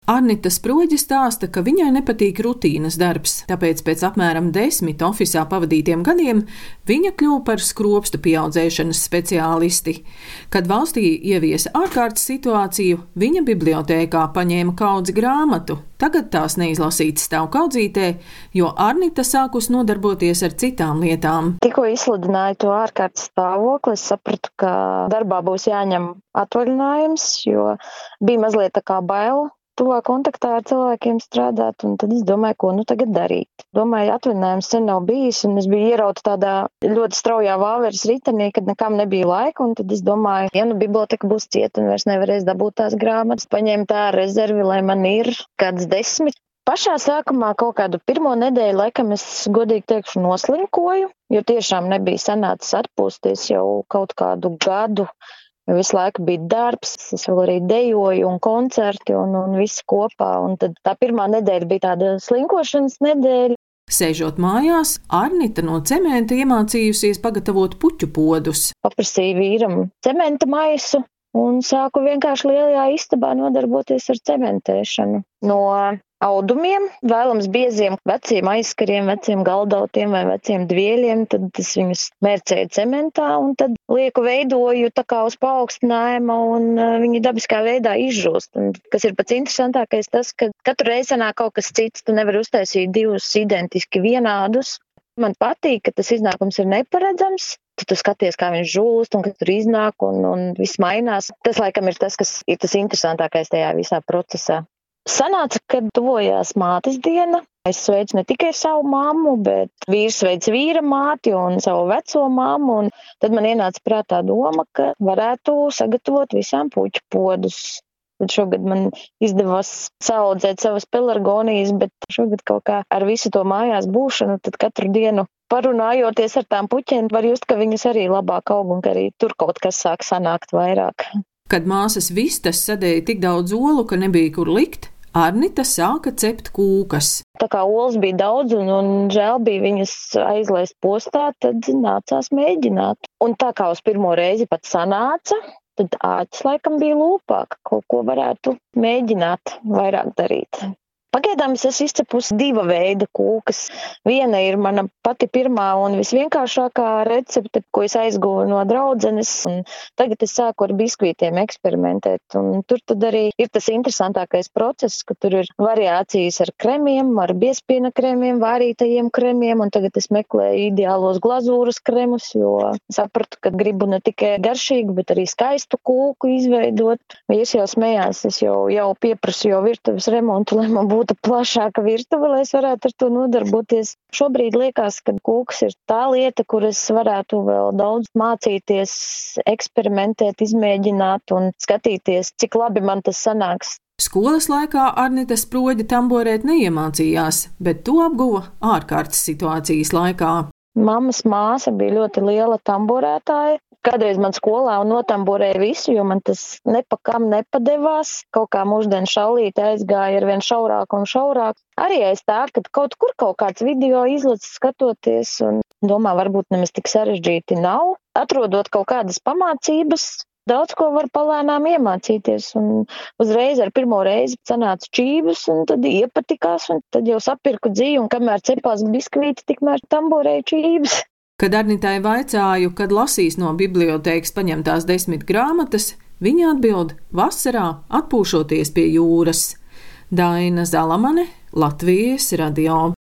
Arnita Sproģe stāsta, ka viņai nepatīk rutīnas darbs, tāpēc pēc apmēram 10 ofisā pavadītiem gadiem viņa kļuva par skropstu pieaudzēšanas speciālisti. Kad valstī ieviesa ārkārtas situāciju, viņa bibliotēkā paņēma kaudzi grāmatu. Tagad tās neizlasītas stāv kaudzītē, jo Arnita sākus nodarboties ar citām lietām. Tikko izsludināju to ārkārtas stāvokli, es sapratu, ka darbā būs jāņem atvaļinājums, jo bija mazliet tā kā bail tuvā kontaktā ar cilvēkiem strādāt, un tad es domāju, ko tagad darīt. Domāju, atvaļinājums sen nav bijis, un es biju ierauta tādā ļoti straujā vāveres ritenī, kad nekam nebija laika, un tad es domāju, ja biblioteka būs cieta un vairs nevarēs dabūt tās grāmatas, paņemt tā rezervi, lai man ir kāds 10. Pašā sākumā kaut kādu pirmo nedēļu, laikam es godīgi teikšu noslinkoju, jo tiešām nebija sanācis atpūsties jau kaut kādu gadu. Visu laiku bija darbs, es vēl arī dejoju un koncerti un viss kopā. Un tad tā pirmā nedēļa bija tāda slinkošanas nedēļa. Sēžot mājās, Arnita no cementa iemācījusies pagatavot puķu podus. Paprasīju vīram cementa maisu un sāku vienkārši lielajā istabā nodarboties ar cementēšanu. No audumiem, vēlams bieziem, veciem aizkariem, veciem galdautiem vai veciem dvieļiem, tad es viņus mērcēju cementā un tad lieku veidoju tā kā uz paaugstinājuma un viņi dabiskā veidā izžūst. Un, kas ir pats interesantākais tas, ka katru reizi sanāk kaut kas cits, tu nevari uztaisīt divus identiski vienādus. Man patīk, ka tas iznākums ir neparedzams. Tad tu skaties, kā viņš žūst un kad tur iznāk un viss mainās. Tas laikam ir tas, kas ir tas interesantākais tajā visā procesā. Sanāca, kad tuvojās mātes diena. Es sveicu ne tikai savu mammu, bet vīrs sveic vīra māti un savu veco mammu. Un tad man ienāca prātā doma, ka varētu sagatavot visām puķu podus. Tad šogad man izdevās saaudzēt savas pelargonijas, bet šogad kaut kā ar visu to mājās būšanu, tad katru dienu parunājoties ar tām puķiem, var just, ka viņas arī labāk aug un ka arī tur kaut kas sāk sanākt vairāk. Kad māsas vistas sadēja tik daudz olu, ka nebija kur likt, Arnita sāka cept kūkas. Tā kā olas bija daudz un žēl bija viņas aizlaist postā, tad nācās mēģināt. Un tā kā uz pirmo reizi pat sanāca, tad āķis laikam bija lūpāk, kaut ko varētu mēģināt vairāk darīt. Pagaidām es esmu izcepusi 2 veida kūkas. Viena ir mana pati pirmā un visvienkāršākā recepte, ko es aizguvu no draudzenes. Un tagad es sāku ar biskvītiem eksperimentēt. Un tur tad arī ir tas interesantākais process, ka tur ir variācijas ar kremiem, ar biezpiena kremiem, vārītajiem kremiem. Un tagad es meklēju ideālos glazūras kremus, jo sapratu, ka gribu ne tikai garšīgu, bet arī skaistu kūku izveidot. Vīrs jau smējās, es jau pieprasu virtuves remontu, lai man būtu plašāka virtuve, lai es varētu ar to nodarboties. Šobrīd liekas, ka kūks ir tā lieta, kur es varētu vēl daudz mācīties, eksperimentēt, izmēģināt un skatīties, cik labi man tas sanāks. Skolas laikā Arnita Sproģe tamborēt neiemācījās, bet to apguva ārkārtas situācijas laikā. Mammas māsa bija ļoti liela tamborētāja. Kādreiz man skolā notamborēja visu, jo man tas nepakam nepadevās. Kaut kā mūždien šaulīte aizgāja ar vien šaurāk un šaurāk. Arī aiz tā, ka kaut kur kaut kāds video izlacis skatoties un domā, varbūt nemaz tik sarežģīti nav. Atrodot kaut kādas pamācības, daudz ko var palēnām iemācīties. Un uzreiz ar pirmo reizi sanāca čības un tad iepatikās un tad jau sapirku dzīvi un kamēr cepās biskvīti, tikmēr tamborēju čības. Kad Arnitai vaicāju, kad lasīs no bibliotēkas paņemtās 10 grāmatas, viņa atbild vasarā atpūšoties pie jūras. Daina Zalamane, Latvijas radio.